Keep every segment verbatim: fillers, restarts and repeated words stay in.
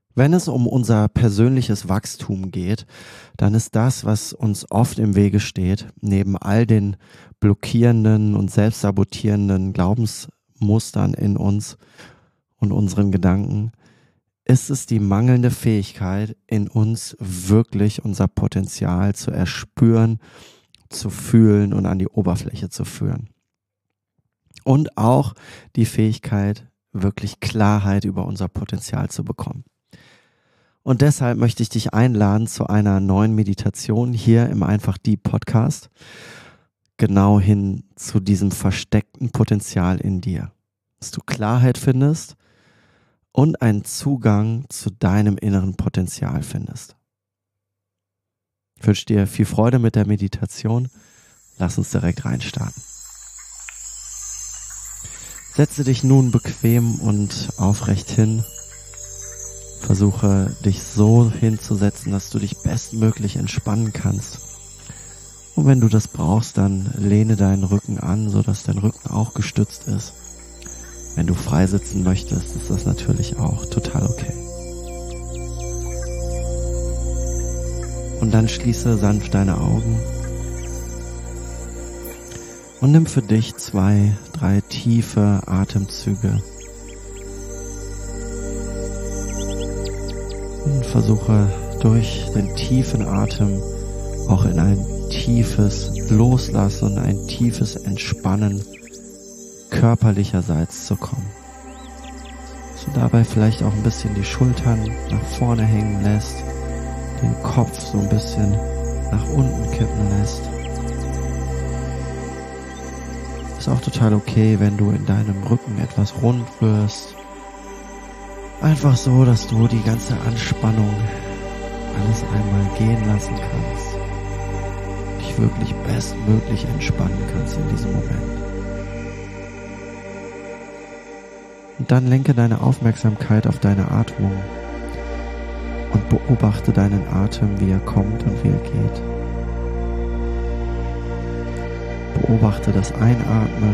Wenn es um unser persönliches Wachstum geht, dann ist das, was uns oft im Wege steht, neben all den blockierenden und selbstsabotierenden Glaubensmustern in uns und unseren Gedanken, ist es die mangelnde Fähigkeit, in uns wirklich unser Potenzial zu erspüren, zu fühlen und an die Oberfläche zu führen. Und auch die Fähigkeit, wirklich Klarheit über unser Potenzial zu bekommen. Und deshalb möchte ich dich einladen zu einer neuen Meditation hier im Einfach Deep Podcast, genau hin zu diesem versteckten Potenzial in dir, dass du Klarheit findest und einen Zugang zu deinem inneren Potenzial findest. Ich wünsche dir viel Freude mit der Meditation. Lass uns direkt reinstarten. Setze dich nun bequem und aufrecht hin. Versuche dich so hinzusetzen, dass du dich bestmöglich entspannen kannst. Und wenn du das brauchst, dann lehne deinen Rücken an, sodass dein Rücken auch gestützt ist. Wenn du frei sitzen möchtest, ist das natürlich auch total okay. Und dann schließe sanft deine Augen und nimm für dich zwei, drei tiefe Atemzüge. Und versuche durch den tiefen Atem auch in ein tiefes Loslassen und ein tiefes Entspannen körperlicherseits zu kommen. Dass du dabei vielleicht auch ein bisschen die Schultern nach vorne hängen lässt, den Kopf so ein bisschen nach unten kippen lässt. Ist auch total okay, wenn du in deinem Rücken etwas rund wirst. Einfach so, dass du die ganze Anspannung alles einmal gehen lassen kannst. Dich wirklich bestmöglich entspannen kannst in diesem Moment. Und dann lenke deine Aufmerksamkeit auf deine Atmung und beobachte deinen Atem, wie er kommt und wie er geht. Beobachte das Einatmen,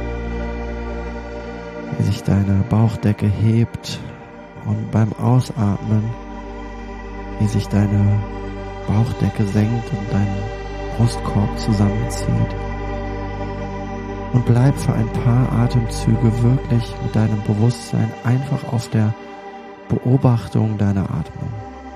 wie sich deine Bauchdecke hebt. Und beim Ausatmen, wie sich deine Bauchdecke senkt und dein Brustkorb zusammenzieht. Und bleib für ein paar Atemzüge wirklich mit deinem Bewusstsein einfach auf der Beobachtung deiner Atmung.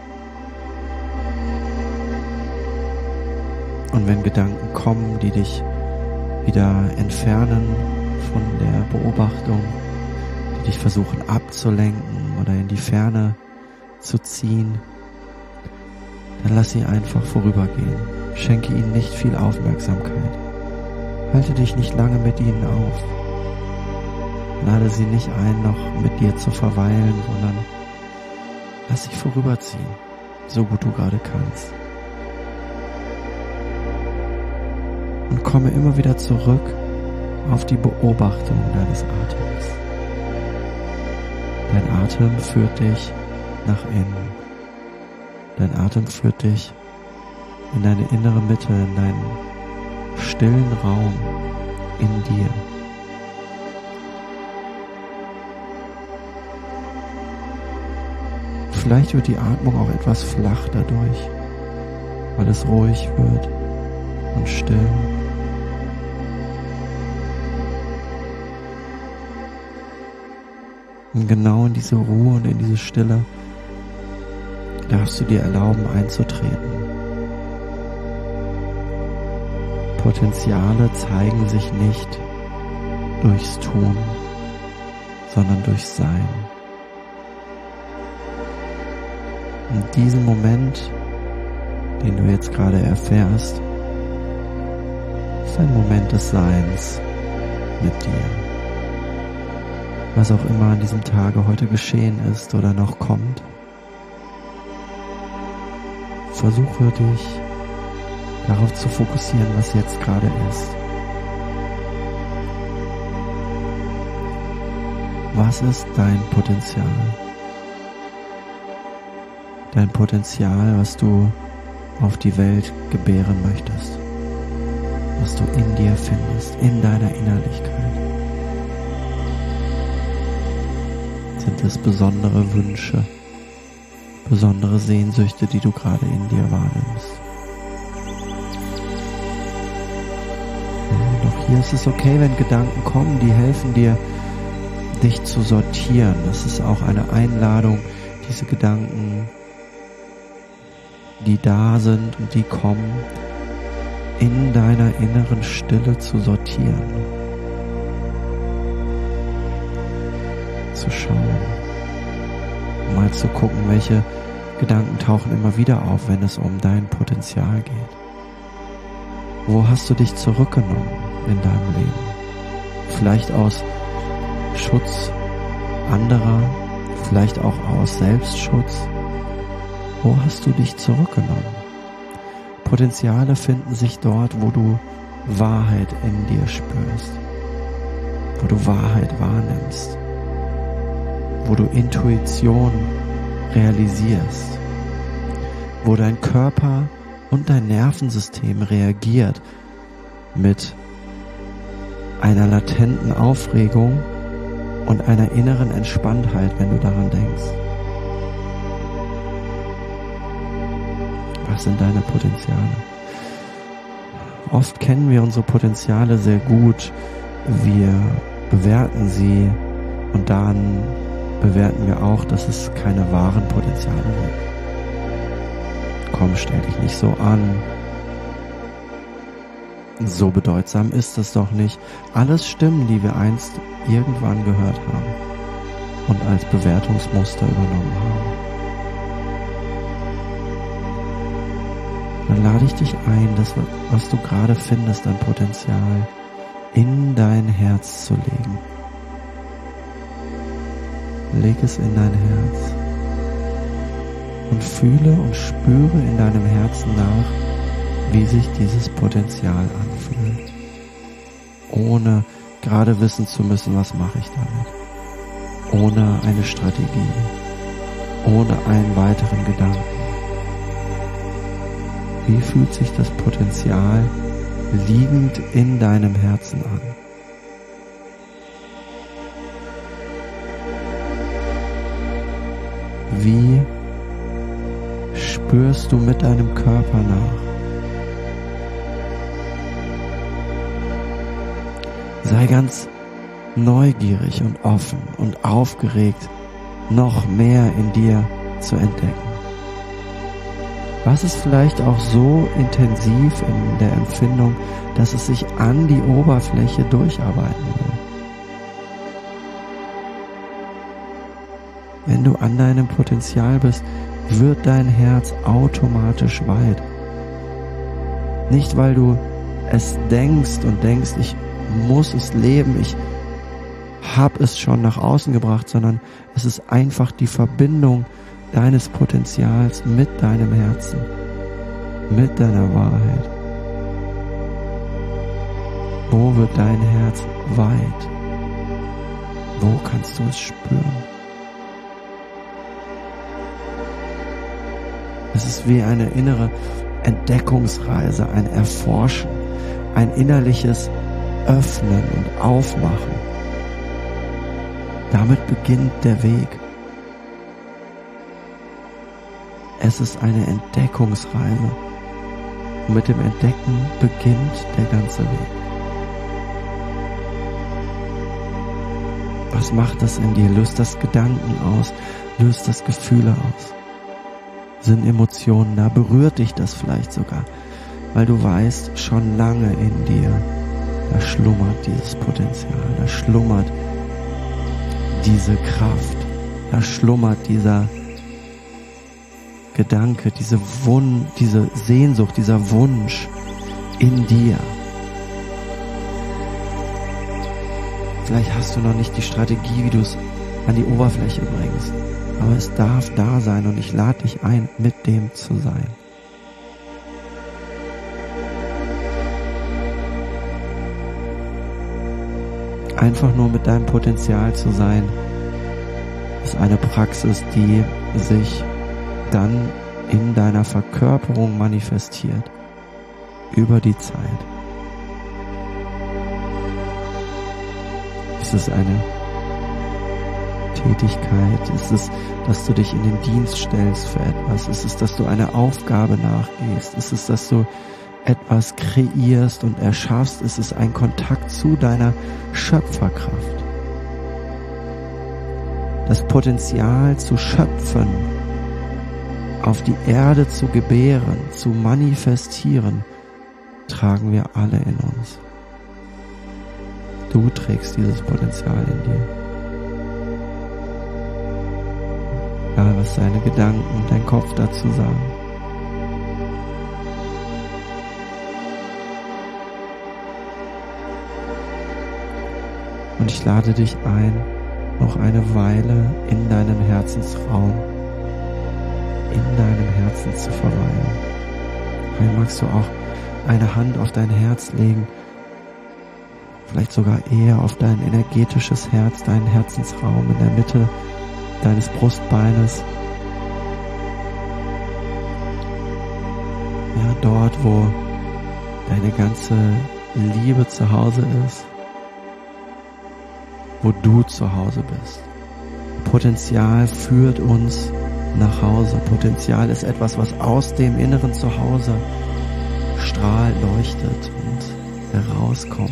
Und wenn Gedanken kommen, die dich wieder entfernen von der Beobachtung, die dich versuchen abzulenken oder in die Ferne zu ziehen, dann lass sie einfach vorübergehen. Schenke ihnen nicht viel Aufmerksamkeit. Halte dich nicht lange mit ihnen auf. Lade sie nicht ein, noch mit dir zu verweilen, sondern lass sie vorüberziehen, so gut du gerade kannst. Und komme immer wieder zurück auf die Beobachtung deines Atems. Dein Atem führt dich nach innen. Dein Atem führt dich in deine innere Mitte, in deinen stillen Raum in dir. Vielleicht wird die Atmung auch etwas flach dadurch, weil es ruhig wird und still. Und genau in diese Ruhe und in diese Stille darfst du dir erlauben einzutreten. Potenziale zeigen sich nicht durchs Tun, sondern durchs Sein. Und diesen Moment, den du jetzt gerade erfährst, ist ein Moment des Seins mit dir. Was auch immer an diesem Tage heute geschehen ist oder noch kommt, versuche dich darauf zu fokussieren, was jetzt gerade ist. Was ist dein Potenzial? Dein Potenzial, was du auf die Welt gebären möchtest, was du in dir findest, in deiner Innerlichkeit. Sind es besondere Wünsche, besondere Sehnsüchte, die du gerade in dir wahrnimmst. Und auch hier ist es okay, wenn Gedanken kommen, die helfen dir, dich zu sortieren. Das ist auch eine Einladung, diese Gedanken, die da sind und die kommen, in deiner inneren Stille zu sortieren. Zu schauen, mal zu gucken, welche Gedanken tauchen immer wieder auf, wenn es um dein Potenzial geht. Wo hast du dich zurückgenommen in deinem Leben? Vielleicht aus Schutz anderer, vielleicht auch aus Selbstschutz. Wo hast du dich zurückgenommen? Potenziale finden sich dort, wo du Wahrheit in dir spürst, wo du Wahrheit wahrnimmst, wo du Intuition realisierst, wo dein Körper und dein Nervensystem reagiert mit einer latenten Aufregung und einer inneren Entspanntheit, wenn du daran denkst. Was sind deine Potenziale? Oft kennen wir unsere Potenziale sehr gut. Wir bewerten sie und dann bewerten wir auch, dass es keine wahren Potenziale gibt. Komm, stell dich nicht so an. So bedeutsam ist es doch nicht. Alles Stimmen, die wir einst irgendwann gehört haben und als Bewertungsmuster übernommen haben. Dann lade ich dich ein, das, was du gerade findest an Potenzial, in dein Herz zu legen. Leg es in dein Herz und fühle und spüre in deinem Herzen nach, wie sich dieses Potenzial anfühlt, ohne gerade wissen zu müssen, was mache ich damit, ohne eine Strategie, ohne einen weiteren Gedanken. Wie fühlt sich das Potenzial liegend in deinem Herzen an? Wie spürst du mit deinem Körper nach? Sei ganz neugierig und offen und aufgeregt, noch mehr in dir zu entdecken. Was ist vielleicht auch so intensiv in der Empfindung, dass es sich an die Oberfläche durcharbeiten will? Wenn du an deinem Potenzial bist, wird dein Herz automatisch weit. Nicht, weil du es denkst und denkst, ich muss es leben, ich habe es schon nach außen gebracht, sondern es ist einfach die Verbindung deines Potenzials mit deinem Herzen, mit deiner Wahrheit. Wo wird dein Herz weit? Wo kannst du es spüren? Es ist wie eine innere Entdeckungsreise, ein Erforschen, ein innerliches Öffnen und Aufmachen. Damit beginnt der Weg. Es ist eine Entdeckungsreise. Und mit dem Entdecken beginnt der ganze Weg. Was macht das in dir? Löst das Gedanken aus? Löst das Gefühle aus? Sind Emotionen da? Berührt dich das vielleicht sogar? Weil du weißt, schon lange in dir, da schlummert dieses Potenzial, da schlummert diese Kraft, da schlummert dieser Gedanke, diese Wun- diese Sehnsucht, dieser Wunsch in dir. Vielleicht hast du noch nicht die Strategie, wie du es an die Oberfläche bringst, aber es darf da sein und ich lade dich ein, mit dem zu sein. Einfach nur mit deinem Potenzial zu sein, ist eine Praxis, die sich dann in deiner Verkörperung manifestiert, über die Zeit. Es ist eine Tätigkeit? Ist es, dass du dich in den Dienst stellst für etwas? Ist es, dass du einer Aufgabe nachgehst? Ist es, dass du etwas kreierst und erschaffst? Ist es ein Kontakt zu deiner Schöpferkraft? Das Potenzial zu schöpfen, auf die Erde zu gebären, zu manifestieren, tragen wir alle in uns. Du trägst dieses Potenzial in dir. Egal, was deine Gedanken und dein Kopf dazu sagen. Und ich lade dich ein, noch eine Weile in deinem Herzensraum, in deinem Herzen zu verweilen. Vielleicht magst du auch eine Hand auf dein Herz legen, vielleicht sogar eher auf dein energetisches Herz, deinen Herzensraum in der Mitte deines Brustbeines. Ja, dort, wo deine ganze Liebe zu Hause ist, wo du zu Hause bist. Potenzial führt uns nach Hause. Potenzial ist etwas, was aus dem inneren Zuhause strahlt, leuchtet und herauskommt.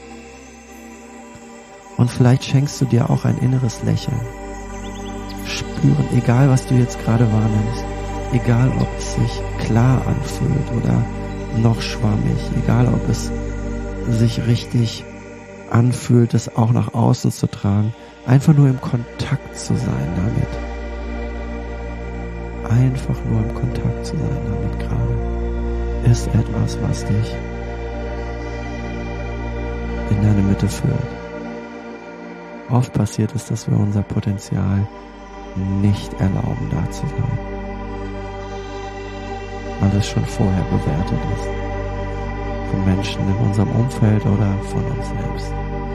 Und vielleicht schenkst du dir auch ein inneres Lächeln. Spüren, egal was du jetzt gerade wahrnimmst, egal ob es sich klar anfühlt oder noch schwammig, egal ob es sich richtig anfühlt, es auch nach außen zu tragen, einfach nur im Kontakt zu sein damit. Einfach nur im Kontakt zu sein damit gerade, ist etwas, was dich in deine Mitte führt. Oft passiert es, dass wir unser Potenzial nicht erlauben, da zu sein, weil es schon vorher bewertet ist. Von Menschen in unserem Umfeld oder von uns selbst.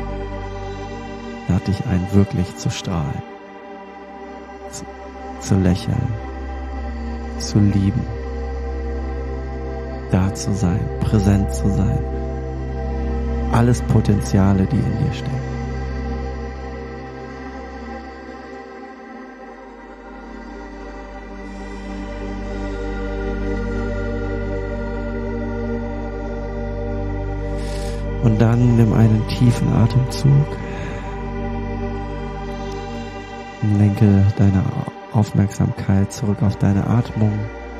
Lade dich ein, wirklich zu strahlen, zu, zu lächeln, zu lieben, da zu sein, präsent zu sein. Alles Potenziale, die in dir stecken. Und dann nimm einen tiefen Atemzug und lenke deine Aufmerksamkeit zurück auf deine Atmung.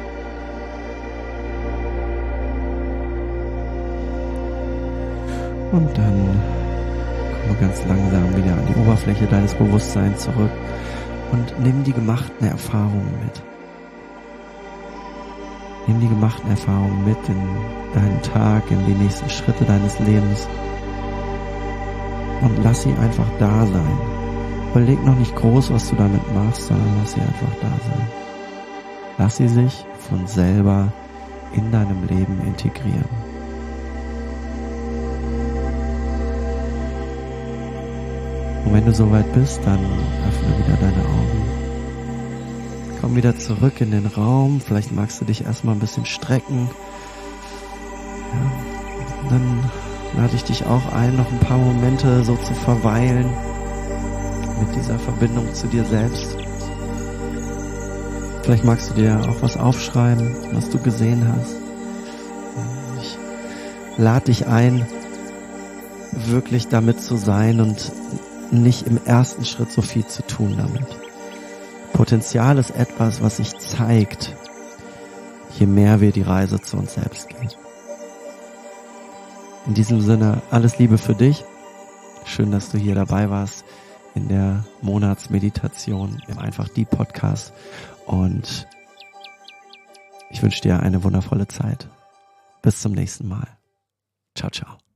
Und dann komme ganz langsam wieder an die Oberfläche deines Bewusstseins zurück und nimm die gemachten Erfahrungen mit. Nimm die gemachten Erfahrungen mit in deinen Tag, in die nächsten Schritte deines Lebens und lass sie einfach da sein. Überleg noch nicht groß, was du damit machst, sondern lass sie einfach da sein. Lass sie sich von selber in deinem Leben integrieren. Und wenn du soweit bist, dann öffne wieder deine Augen. Komm wieder zurück in den Raum. Vielleicht magst du dich erstmal ein bisschen strecken. Ja, dann lade ich dich auch ein, noch ein paar Momente so zu verweilen mit dieser Verbindung zu dir selbst. Vielleicht magst du dir auch was aufschreiben, was du gesehen hast. Ich lade dich ein, wirklich damit zu sein und nicht im ersten Schritt so viel zu tun damit. Potenzial ist etwas, was sich zeigt, je mehr wir die Reise zu uns selbst gehen. In diesem Sinne, alles Liebe für dich. Schön, dass du hier dabei warst in der Monatsmeditation im Einfach Die Podcast. Und ich wünsche dir eine wundervolle Zeit. Bis zum nächsten Mal. Ciao, ciao.